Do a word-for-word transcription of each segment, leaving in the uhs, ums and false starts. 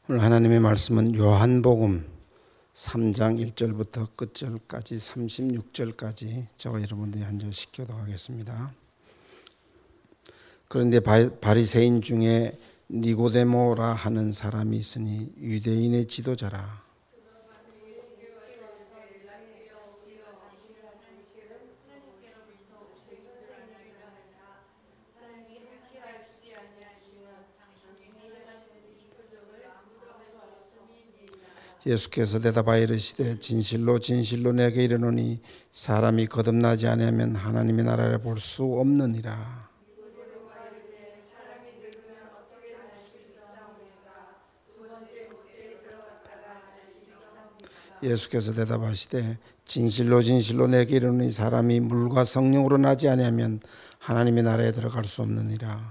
오늘 하나님의 말씀은 요한복음 삼 장 일 절부터 끝절까지 삼십육 절까지 저와 여러분들이 한 절씩 교독하겠습니다. 그런데 바리새인 중에 니고데모라 하는 사람이 있으니 유대인의 지도자라. 예수께서 대답하여 이르시되 진실로 진실로 내게 이르노니 사람이 거듭나지 아니하면 하나님의 나라를 볼 수 없느니라. 예수께서 대답하시되 진실로 진실로 내게 이르노니 사람이 물과 성령으로 나지 아니하면 하나님의 나라에 들어갈 수 없느니라.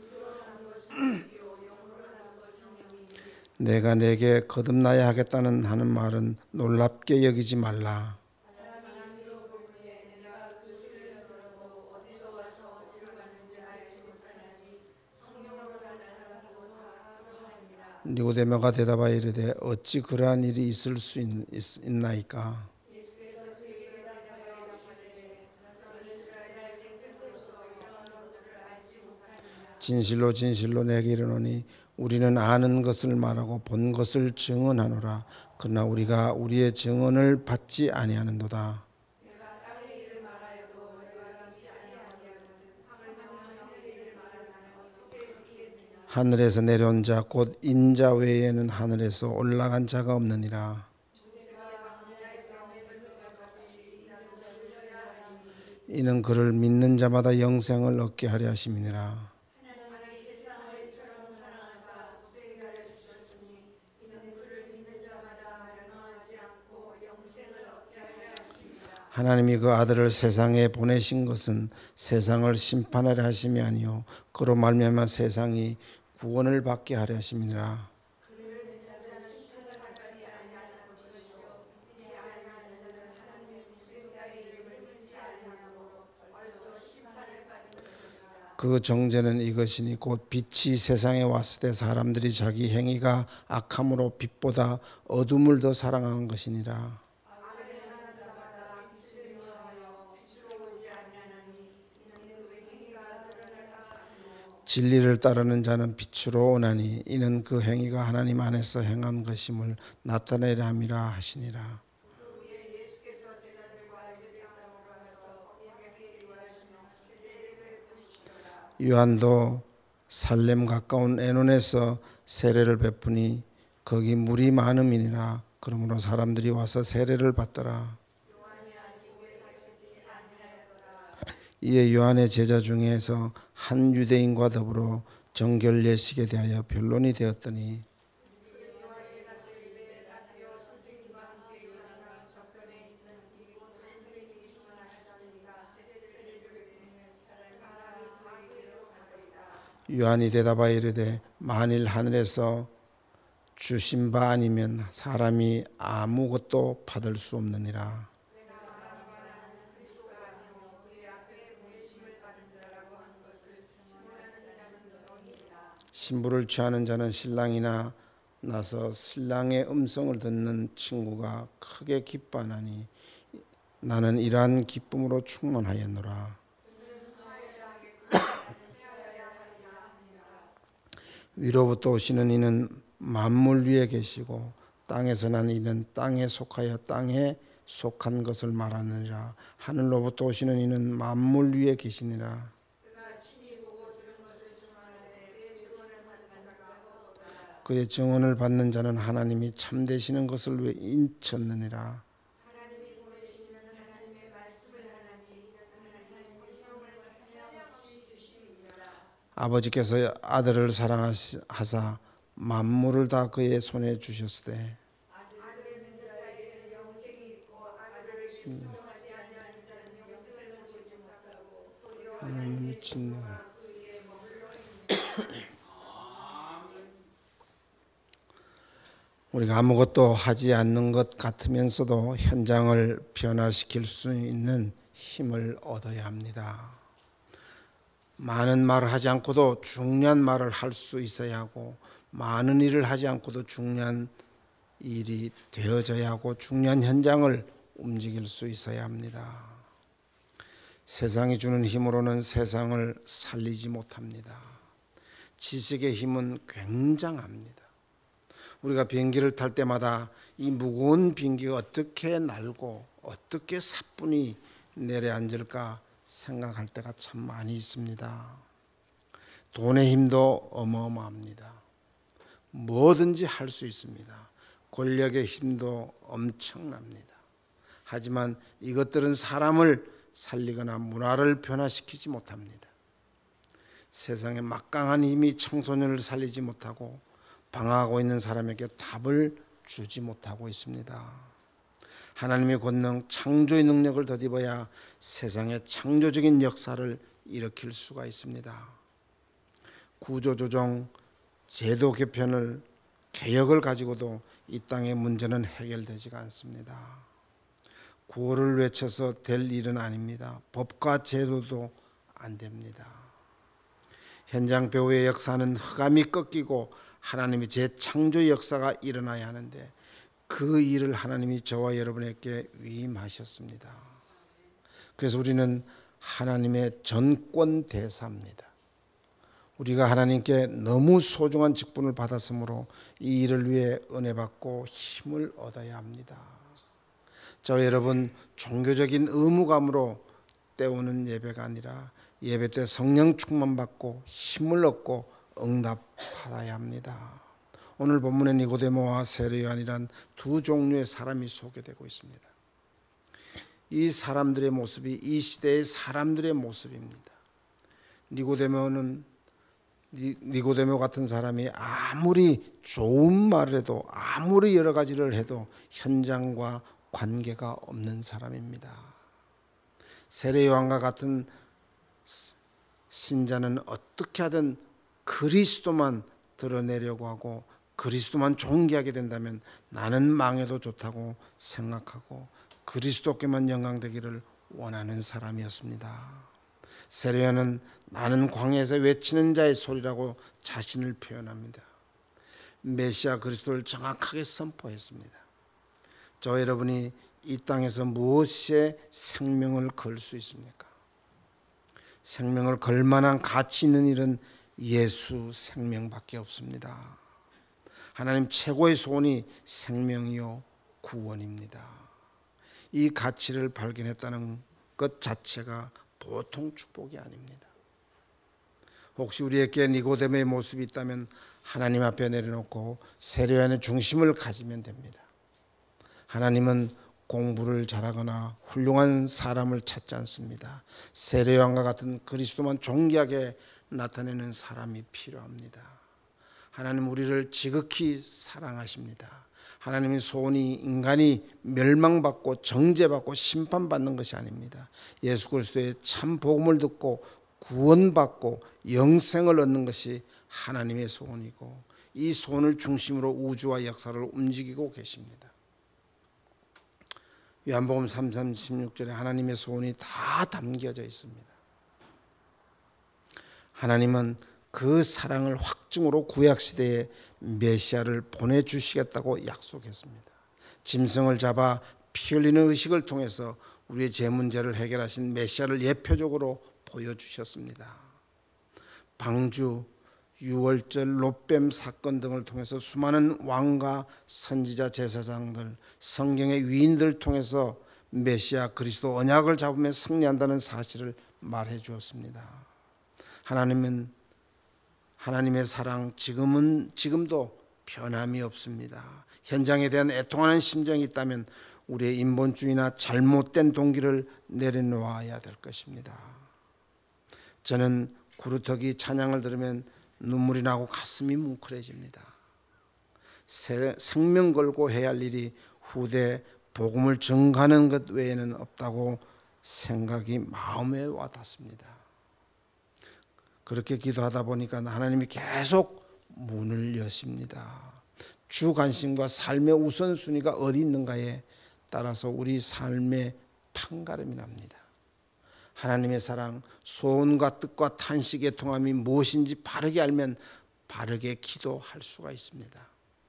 내가 내게 거듭나야 하겠다는 하는 말은 놀랍게 여기지 말라. 니고데모가 대답하여 이르되 어찌 그러한 일이 있을 수 있, 있, 있나이까? 진실로 진실로 내게 이르노니 우리는 아는 것을 말하고 본 것을 증언하노라. 그러나 우리가 우리의 증언을 받지 아니하는도다. 하늘에서 내려온 자 곧 인자 외에는 하늘에서 올라간 자가 없느니라. 이는 그를 믿는 자마다 영생을 얻게 하려 하심이니라. 하나님이 그 아들을 세상에 보내신 것은 세상을 심판하려 하심이 아니요 그로 말미암아 세상이 구원을 받게 하려 하심이니라. 그 정죄는 이것이니 곧 빛이 세상에 왔을 때 사람들이 자기 행위가 악함으로 빛보다 어둠을 더 사랑하는 것이니라. 진리를 따르는 자는 빛으로 오나니 이는 그 행위가 하나님 안에서 행한 것임을 나타내려 함이라 하시니라. 요한도 살렘 가까운 에논에서 세례를 베푸니 거기 물이 많음이니라. 그러므로 사람들이 와서 세례를 받더라. 이에 요한의 제자 중에서 한 유대인과 더불어 정결 예식에 대하여 변론이 되었더니 요한이 대답하여 이르되 만일 하늘에서 주신 바 아니면 사람이 아무것도 받을 수 없느니라. 신부를 취하는 자는 신랑이나 나서 신랑의 음성을 듣는 친구가 크게 기뻐하나니 나는 이러한 기쁨으로 충만하였노라. 위로부터 오시는 이는 만물 위에 계시고 땅에서 난 이는 땅에 속하여 땅에 속한 것을 말하느니라. 하늘로부터 오시는 이는 만물 위에 계시니라. 그의 증언을 받는 자는 하나님이 참되시는 것을 왜 인쳤느니라. 아버지께서 아들을 사랑하사 만물을 다 그의 손에 주셨으되 음, 미친네. 우리가 아무것도 하지 않는 것 같으면서도 현장을 변화시킬 수 있는 힘을 얻어야 합니다. 많은 말을 하지 않고도 중요한 말을 할 수 있어야 하고 많은 일을 하지 않고도 중요한 일이 되어져야 하고 중요한 현장을 움직일 수 있어야 합니다. 세상이 주는 힘으로는 세상을 살리지 못합니다. 지식의 힘은 굉장합니다. 우리가 비행기를 탈 때마다 이 무거운 비행기가 어떻게 날고 어떻게 사뿐히 내려앉을까 생각할 때가 참 많이 있습니다. 돈의 힘도 어마어마합니다. 뭐든지 할 수 있습니다. 권력의 힘도 엄청납니다. 하지만 이것들은 사람을 살리거나 문화를 변화시키지 못합니다. 세상의 막강한 힘이 청소년을 살리지 못하고 방황하고 있는 사람에게 답을 주지 못하고 있습니다. 하나님의 권능, 창조의 능력을 덧입어야 세상의 창조적인 역사를 일으킬 수가 있습니다. 구조조정, 제도 개편을, 개혁을 가지고도 이 땅의 문제는 해결되지가 않습니다. 구호를 외쳐서 될 일은 아닙니다. 법과 제도도 안 됩니다. 현장 배후의 역사는 흑암이 꺾이고 하나님의 재창조 역사가 일어나야 하는데 그 일을 하나님이 저와 여러분에게 위임하셨습니다. 그래서 우리는 하나님의 전권 대사입니다. 우리가 하나님께 너무 소중한 직분을 받았으므로 이 일을 위해 은혜 받고 힘을 얻어야 합니다. 저 여러분, 종교적인 의무감으로 때우는 예배가 아니라 예배 때 성령 충만 받고 힘을 얻고 응답받아야 합니다. 오늘 본문에 니고데모와 세례요한이란 두 종류의 사람이 소개되고 있습니다. 이 사람들의 모습이 이 시대의 사람들의 모습입니다. 니고데모는 니고데모 같은 사람이 아무리 좋은 말을 해도 아무리 여러 가지를 해도 현장과 관계가 없는 사람입니다. 세례요한과 같은 신자는 어떻게 하든 그리스도만 드러내려고 하고 그리스도만 존귀하게 된다면 나는 망해도 좋다고 생각하고 그리스도께만 영광되기를 원하는 사람이었습니다. 세례요한은 나는 광야에서 외치는 자의 소리라고 자신을 표현합니다. 메시아 그리스도를 정확하게 선포했습니다. 저 여러분이 이 땅에서 무엇에 생명을 걸 수 있습니까? 생명을 걸 만한 가치 있는 일은 예수 생명밖에 없습니다. 하나님 최고의 소원이 생명이요 구원입니다. 이 가치를 발견했다는 것 자체가 보통 축복이 아닙니다. 혹시 우리에게 니고데모의 모습이 있다면 하나님 앞에 내려놓고 세례요한의 중심을 가지면 됩니다. 하나님은 공부를 잘하거나 훌륭한 사람을 찾지 않습니다. 세례요한과 같은 그리스도만 존귀하게 나타내는 사람이 필요합니다. 하나님 우리를 지극히 사랑하십니다. 하나님의 소원이 인간이 멸망받고 정죄받고 심판받는 것이 아닙니다. 예수 그리스도의 참 복음을 듣고 구원받고 영생을 얻는 것이 하나님의 소원이고 이 소원을 중심으로 우주와 역사를 움직이고 계십니다. 요한복음 삼 장 십육 절에 하나님의 소원이 다 담겨져 있습니다. 하나님은 그 사랑을 확증으로 구약시대에 메시아를 보내주시겠다고 약속했습니다. 짐승을 잡아 피 흘리는 의식을 통해서 우리의 죄 문제를 해결하신 메시아를 예표적으로 보여주셨습니다. 방주, 유월절, 롯뱀 사건 등을 통해서 수많은 왕과 선지자, 제사장들, 성경의 위인들을 통해서 메시아 그리스도 언약을 잡으며 승리한다는 사실을 말해 주었습니다. 하나님은 하나님의 사랑 지금은 지금도 변함이 없습니다. 현장에 대한 애통하는 심정이 있다면 우리의 인본주의나 잘못된 동기를 내려놓아야 될 것입니다. 저는 구루터기 찬양을 들으면 눈물이 나고 가슴이 뭉클해집니다. 생명 걸고 해야 할 일이 후대 복음을 증가하는 것 외에는 없다고 생각이 마음에 와닿습니다. 그렇게 기도하다 보니까 하나님이 계속 문을 여십니다. 주 관심과 삶의 우선순위가 어디 있는가에 따라서 우리 삶의 판가름이 납니다. 하나님의 사랑, 소원과 뜻과 탄식의 통함이 무엇인지 바르게 알면 바르게 기도할 수가 있습니다.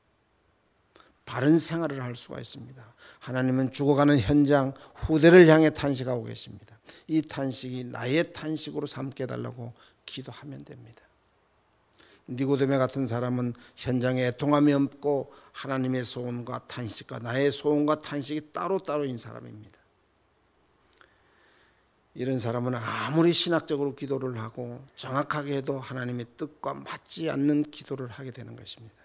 바른 생활을 할 수가 있습니다. 하나님은 죽어가는 현장 후대를 향해 탄식하고 계십니다. 이 탄식이 나의 탄식으로 삼게 해달라고 기도하면 됩니다. 니고데메 같은 사람은 현장에 애통함이 없고 하나님의 소원과 탄식과 나의 소원과 탄식이 따로따로인 사람입니다. 이런 사람은 아무리 신학적으로 기도를 하고 정확하게 해도 하나님의 뜻과 맞지 않는 기도를 하게 되는 것입니다.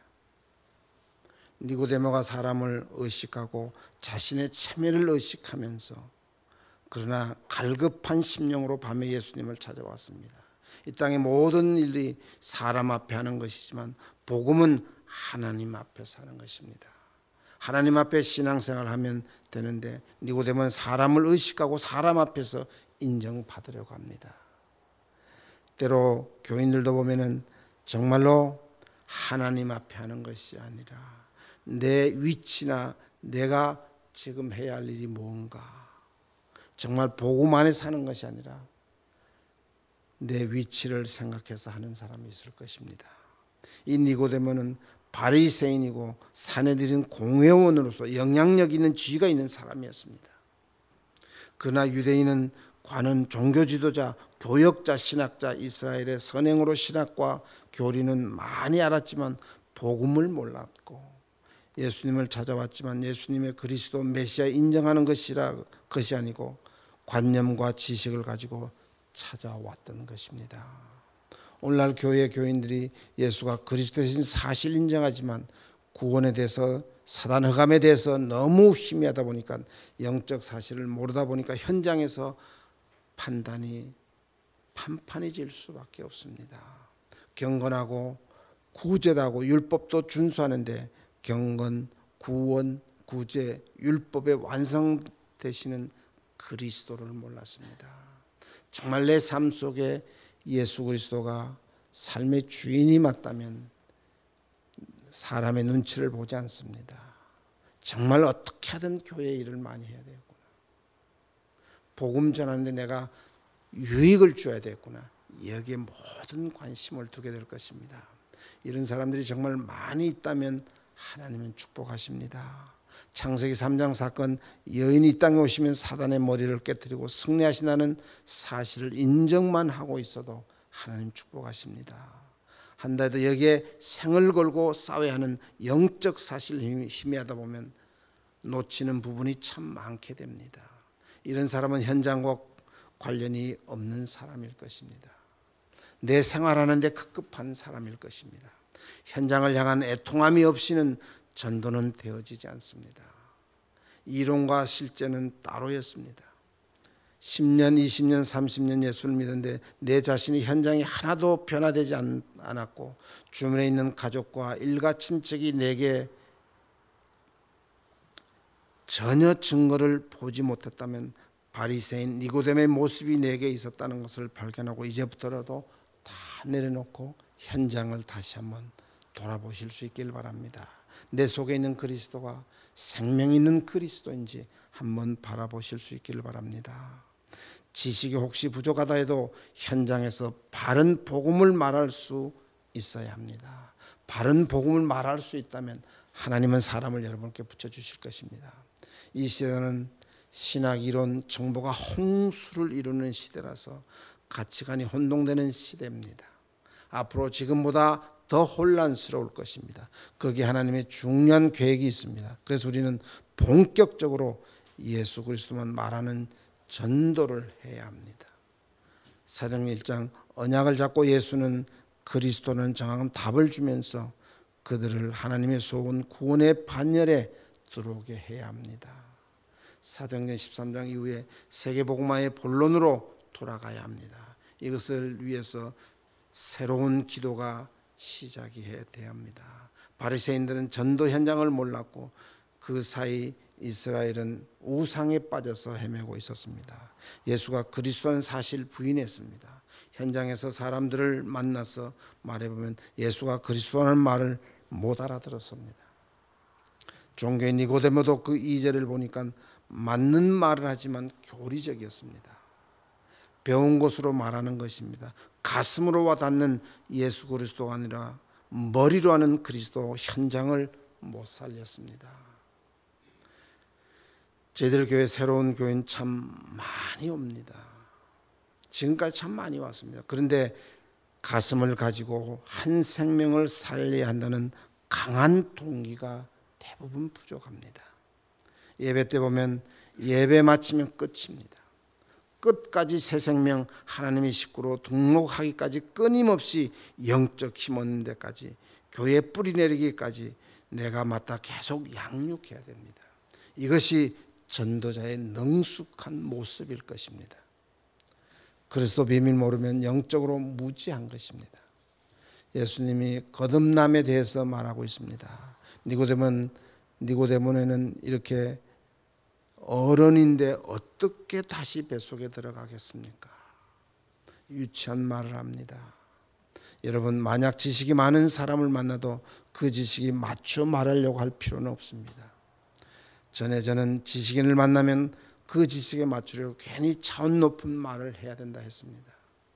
니고데모가 사람을 의식하고 자신의 체면을 의식하면서 그러나 갈급한 심령으로 밤에 예수님을 찾아왔습니다. 이 땅의 모든 일이 사람 앞에 하는 것이지만 복음은 하나님 앞에서 하는 것입니다. 하나님 앞에 신앙생활을 하면 되는데 니고데모는 사람을 의식하고 사람 앞에서 인정받으려고 합니다. 때로 교인들도 보면은 정말로 하나님 앞에 하는 것이 아니라 내 위치나 내가 지금 해야 할 일이 뭔가, 정말 복음 안에 사는 것이 아니라 내 위치를 생각해서 하는 사람이 있을 것입니다. 이 니고데모는 바리새인이고 사내들인 공회원으로서 영향력 있는 지위가 있는 사람이었습니다. 그러나 유대인은 관은 종교 지도자, 교역자, 신학자, 이스라엘의 선행으로 신학과 교리는 많이 알았지만 복음을 몰랐고 예수님을 찾아왔지만 예수님의 그리스도 메시아 인정하는 것이라 것이 아니고 관념과 지식을 가지고 찾아왔던 것입니다. 오늘날 교회 교인들이 예수가 그리스도이신 사실 인정하지만 구원에 대해서 사단 흑암에 대해서 너무 희미하다 보니까 영적 사실을 모르다 보니까 현장에서 판단이 판판해질 수밖에 없습니다. 경건하고 구제하고 율법도 준수하는데 경건, 구원, 구제, 율법의 완성되시는 그리스도를 몰랐습니다. 정말 내 삶 속에 예수 그리스도가 삶의 주인이 맞다면 사람의 눈치를 보지 않습니다. 정말 어떻게 하든 교회 일을 많이 해야 되겠구나. 복음 전하는데 내가 유익을 줘야 되겠구나. 여기에 모든 관심을 두게 될 것입니다. 이런 사람들이 정말 많이 있다면 하나님은 축복하십니다. 창세기 삼 장 사건, 여인이 이 땅에 오시면 사단의 머리를 깨뜨리고 승리하신다는 사실을 인정만 하고 있어도 하나님 축복하십니다. 한다해도 여기에 생을 걸고 싸워야 하는 영적 사실을 희미하다 보면 놓치는 부분이 참 많게 됩니다. 이런 사람은 현장과 관련이 없는 사람일 것입니다. 내 생활하는데 급급한 사람일 것입니다. 현장을 향한 애통함이 없이는 전도는 되어지지 않습니다. 이론과 실제는 따로였습니다. 십 년, 이십 년, 삼십 년 예수를 믿었는데 내 자신이 현장이 하나도 변화되지 않았고 주변에 있는 가족과 일가 친척이 내게 전혀 증거를 보지 못했다면 바리새인 니고데모의 모습이 내게 있었다는 것을 발견하고 이제부터라도 다 내려놓고 현장을 다시 한번 돌아보실 수 있길 바랍니다. 내 속에 있는 그리스도가 생명 있는 그리스도인지 한번 바라보실 수 있기를 바랍니다. 지식이 혹시 부족하다 해도 현장에서 바른 복음을 말할 수 있어야 합니다. 바른 복음을 말할 수 있다면 하나님은 사람을 여러분께 붙여주실 것입니다. 이 시대는 신학 이론 정보가 홍수를 이루는 시대라서 가치관이 혼동되는 시대입니다. 앞으로 지금보다 더 혼란스러울 것입니다. 거기에 하나님의 중요한 계획이 있습니다. 그래서 우리는 본격적으로 예수 그리스도만 말하는 전도를 해야 합니다. 사도행전 일 장 언약을 잡고 예수는 그리스도는 정확한 답을 주면서 그들을 하나님의 소원 구원의 반열에 들어오게 해야 합니다. 사도행전 십삼 장 이후에 세계복음화의 본론으로 돌아가야 합니다. 이것을 위해서 새로운 기도가 시작이 돼야 합니다. 바리새인들은 전도 현장을 몰랐고 그 사이 이스라엘은 우상에 빠져서 헤매고 있었습니다. 예수가 그리스도는 사실 부인했습니다. 현장에서 사람들을 만나서 말해보면 예수가 그리스도라는 말을 못 알아들었습니다. 종교인 니고데모도 그 이 절을 보니까 맞는 말을 하지만 교리적이었습니다. 배운 것으로 말하는 것입니다. 가슴으로 와닿는 예수 그리스도가 아니라 머리로 하는 그리스도 현장을 못 살렸습니다. 저희들 교회 새로운 교회는 참 많이 옵니다. 지금까지 참 많이 왔습니다. 그런데 가슴을 가지고 한 생명을 살려야 한다는 강한 동기가 대부분 부족합니다. 예배 때 보면 예배 마치면 끝입니다. 끝까지 새 생명 하나님의 식구로 등록하기까지 끊임없이 영적 힘 얻는 데까지, 교회 뿌리 내리기까지 내가 맡아 계속 양육해야 됩니다. 이것이 전도자의 능숙한 모습일 것입니다. 그리스도 비밀 모르면 영적으로 무지한 것입니다. 예수님이 거듭남에 대해서 말하고 있습니다. 니고데몬, 니고데몬에는 이렇게 어른인데 어떻게 다시 뱃속에 들어가겠습니까? 유치한 말을 합니다. 여러분, 만약 지식이 많은 사람을 만나도 그 지식이 맞춰 말하려고 할 필요는 없습니다. 전에 저는 지식인을 만나면 그 지식에 맞추려고 괜히 차원 높은 말을 해야 된다 했습니다.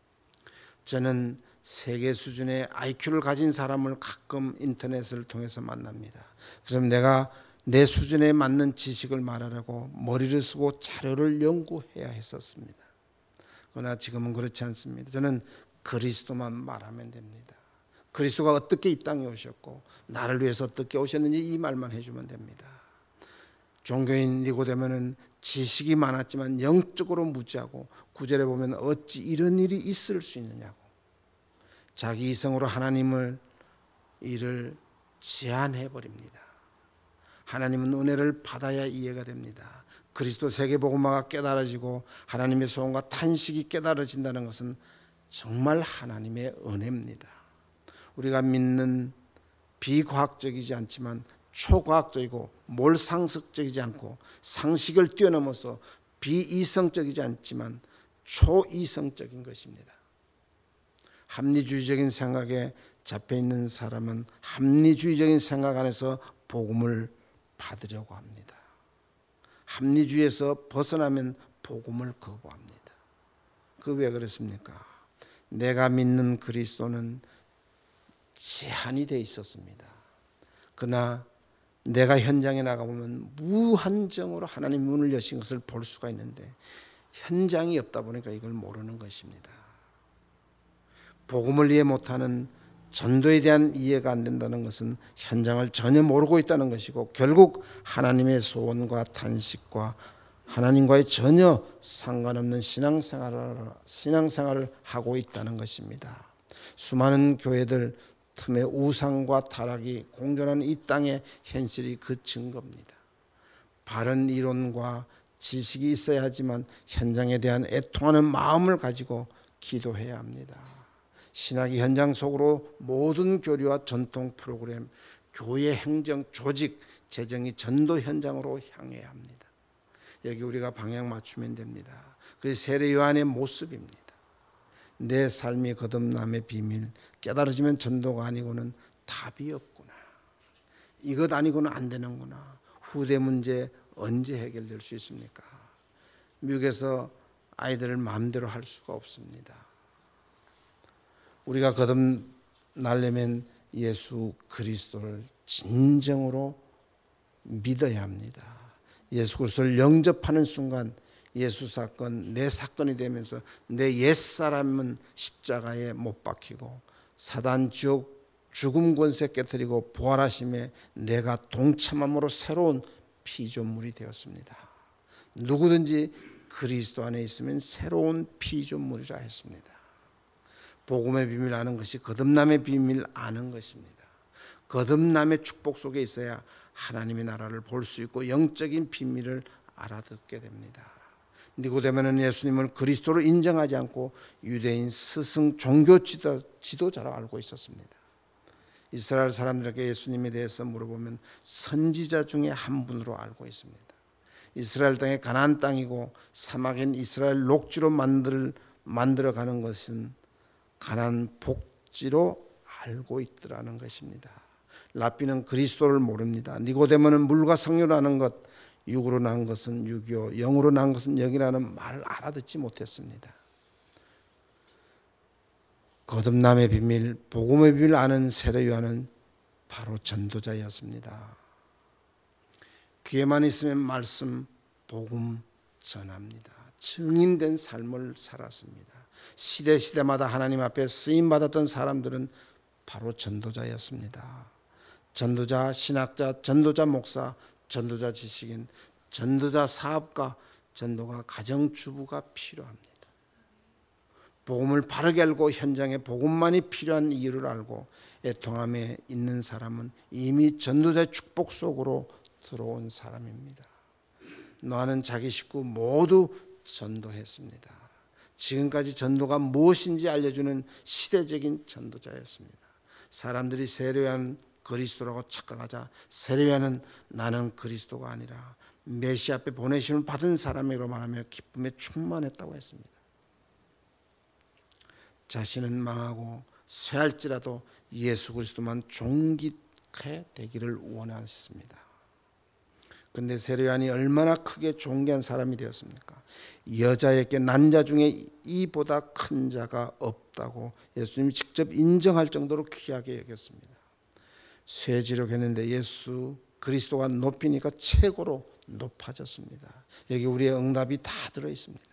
저는 세계 수준의 아이큐를 가진 사람을 가끔 인터넷을 통해서 만납니다. 그럼 내가 내 수준에 맞는 지식을 말하려고 머리를 쓰고 자료를 연구해야 했었습니다. 그러나 지금은 그렇지 않습니다. 저는 그리스도만 말하면 됩니다. 그리스도가 어떻게 이 땅에 오셨고 나를 위해서 어떻게 오셨는지 이 말만 해주면 됩니다. 종교인 니고데모는 지식이 많았지만 영적으로 무지하고, 구절에 보면 어찌 이런 일이 있을 수 있느냐고 자기 이성으로 하나님을 일을 제한해 버립니다. 하나님은 은혜를 받아야 이해가 됩니다. 그리스도 세계복음화가 깨달아지고 하나님의 소원과 탄식이 깨달아진다는 것은 정말 하나님의 은혜입니다. 우리가 믿는 비과학적이지 않지만 초과학적이고 몰상식적이지 않고 상식을 뛰어넘어서 비이성적이지 않지만 초이성적인 것입니다. 합리주의적인 생각에 잡혀있는 사람은 합리주의적인 생각 안에서 복음을 받으려고 합니다. 합리주의에서 벗어나면 복음을 거부합니다. 그 왜 그렇습니까? 내가 믿는 그리스도는 제한이 되어 있었습니다. 그러나 내가 현장에 나가보면 무한정으로 하나님 문을 여신 것을 볼 수가 있는데 현장이 없다 보니까 이걸 모르는 것입니다. 복음을 이해 못하는, 전도에 대한 이해가 안 된다는 것은 현장을 전혀 모르고 있다는 것이고 결국 하나님의 소원과 탄식과 하나님과의 전혀 상관없는 신앙생활을, 신앙생활을 하고 있다는 것입니다. 수많은 교회들 틈에 우상과 타락이 공존하는 이 땅의 현실이 그 증거입니다. 바른 이론과 지식이 있어야 하지만 현장에 대한 애통하는 마음을 가지고 기도해야 합니다. 신학의 현장 속으로 모든 교리와 전통 프로그램, 교회 행정, 조직, 재정이 전도 현장으로 향해야 합니다. 여기 우리가 방향 맞추면 됩니다. 그게 세례 요한의 모습입니다. 내 삶이 거듭남의 비밀, 깨달아지면 전도가 아니고는 답이 없구나. 이것 아니고는 안 되는구나. 후대 문제 언제 해결될 수 있습니까? 미국에서 아이들을 마음대로 할 수가 없습니다. 우리가 거듭나려면 예수 그리스도를 진정으로 믿어야 합니다. 예수 그리스도를 영접하는 순간 예수 사건 내 사건이 되면서 내 옛사람은 십자가에 못 박히고 사단 지옥 죽음 권세 깨뜨리고 부활하심에 내가 동참함으로 새로운 피조물이 되었습니다. 누구든지 그리스도 안에 있으면 새로운 피조물이라 했습니다. 복음의 비밀 아는 것이 거듭남의 비밀 아는 것입니다. 거듭남의 축복 속에 있어야 하나님의 나라를 볼 수 있고 영적인 비밀을 알아듣게 됩니다. 니고데모는 예수님을 그리스도로 인정하지 않고 유대인 스승 종교 지도, 지도자로 알고 있었습니다. 이스라엘 사람들에게 예수님에 대해서 물어보면 선지자 중에 한 분으로 알고 있습니다. 이스라엘 땅이 가나안 땅이고 사막인 이스라엘 녹지로 만들, 만들어가는 것은 가나안 복지로 알고 있더라는 것입니다. 랍비는 그리스도를 모릅니다. 니고데모는 물과 성령으로 아는 것, 육으로 난 것은 육이요 영으로 난 것은 영이라는 말을 알아듣지 못했습니다. 거듭남의 비밀, 복음의 비밀을 아는 세례 요한은 바로 전도자였습니다. 귀에만 있으면 말씀, 복음 전합니다. 증인된 삶을 살았습니다. 시대 시대마다 하나님 앞에 쓰임받았던 사람들은 바로 전도자였습니다. 전도자 신학자, 전도자 목사, 전도자 지식인, 전도자 사업가, 전도가 가정주부가 필요합니다. 복음을 바르게 알고 현장에 복음만이 필요한 이유를 알고 애통함에 있는 사람은 이미 전도자의 축복 속으로 들어온 사람입니다. 노아는 자기 식구 모두 전도했습니다. 지금까지 전도가 무엇인지 알려주는 시대적인 전도자였습니다. 사람들이 세례 요한 그리스도라고 착각하자 세례 요한은 나는 그리스도가 아니라 메시아 앞에 보내심을 받은 사람이라고 말하며 기쁨에 충만했다고 했습니다. 자신은 망하고 쇠할지라도 예수 그리스도만 존귀케 되기를 원하셨습니다. 그런데 세례 요한이 얼마나 크게 존귀한 사람이 되었습니까? 여자에게 난 자 중에 이보다 큰 자가 없다고 예수님이 직접 인정할 정도로 귀하게 여겼습니다. 쇠지력했는데 예수 그리스도가 높이니까 최고로 높아졌습니다. 여기 우리의 응답이 다 들어있습니다.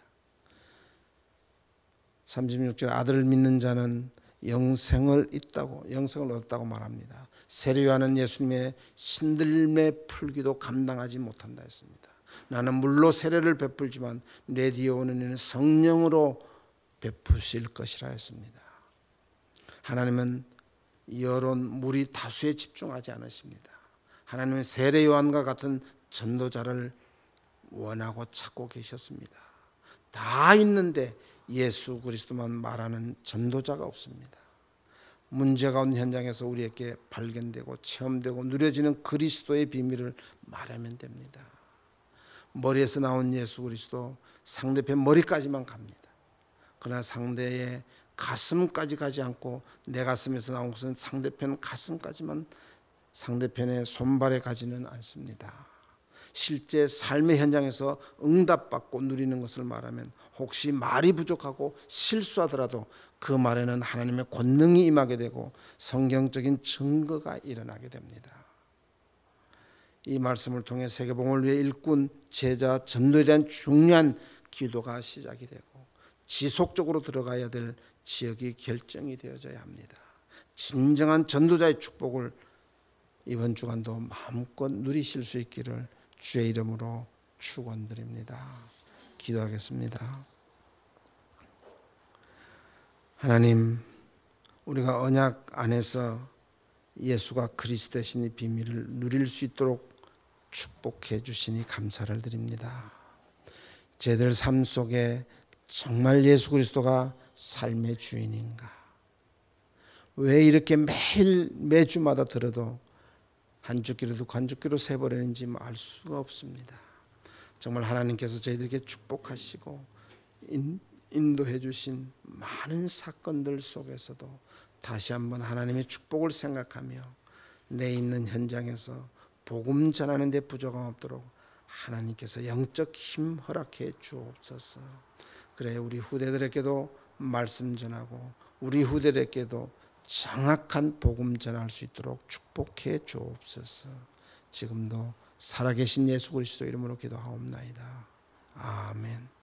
삼십육 절 아들을 믿는 자는 영생을 있다고 영생을 얻었다고 말합니다. 세례 요한은 예수님의 신들매 풀기도 감당하지 못한다 했습니다. 나는 물로 세례를 베풀지만 내 뒤에 오는 이는 성령으로 베푸실 것이라 했습니다. 하나님은 여론 무리 다수에 집중하지 않으십니다. 하나님은 세례 요한과 같은 전도자를 원하고 찾고 계셨습니다. 다 있는데 예수 그리스도만 말하는 전도자가 없습니다. 문제가 온 현장에서 우리에게 발견되고 체험되고 누려지는 그리스도의 비밀을 말하면 됩니다. 머리에서 나온 예수 그리스도 상대편 머리까지만 갑니다. 그러나 상대의 가슴까지 가지 않고 내 가슴에서 나온 것은 상대편 가슴까지만 상대편의 손발에 가지는 않습니다. 실제 삶의 현장에서 응답받고 누리는 것을 말하면 혹시 말이 부족하고 실수하더라도 그 말에는 하나님의 권능이 임하게 되고 성경적인 증거가 일어나게 됩니다. 이 말씀을 통해 세계복음을 위해 일꾼, 제자, 전도에 대한 중요한 기도가 시작이 되고 지속적으로 들어가야 될 지역이 결정이 되어져야 합니다. 진정한 전도자의 축복을 이번 주간도 마음껏 누리실 수 있기를 주의 이름으로 축원드립니다. 기도하겠습니다. 하나님, 우리가 언약 안에서 예수가 그리스도신 이 비밀을 누릴 수 있도록 축복해 주시니 감사를 드립니다. 저희들 삶 속에 정말 예수 그리스도가 삶의 주인인가? 왜 이렇게 매일 매주마다 들어도 한 주기로도 한 주기로 세버리는지 알 수가 없습니다. 정말 하나님께서 저희들에게 축복하시고 인도해 주신 많은 사건들 속에서도 다시 한번 하나님의 축복을 생각하며 내 있는 현장에서 복음 전하는 데 부족함 없도록 하나님께서 영적 힘 허락해 주옵소서. 그래 우리 후대들에게도 말씀 전하고 우리 후대들에게도 정확한 복음 전할 수 있도록 축복해 주옵소서. 지금도 살아계신 예수 그리스도 이름으로 기도하옵나이다. 아멘.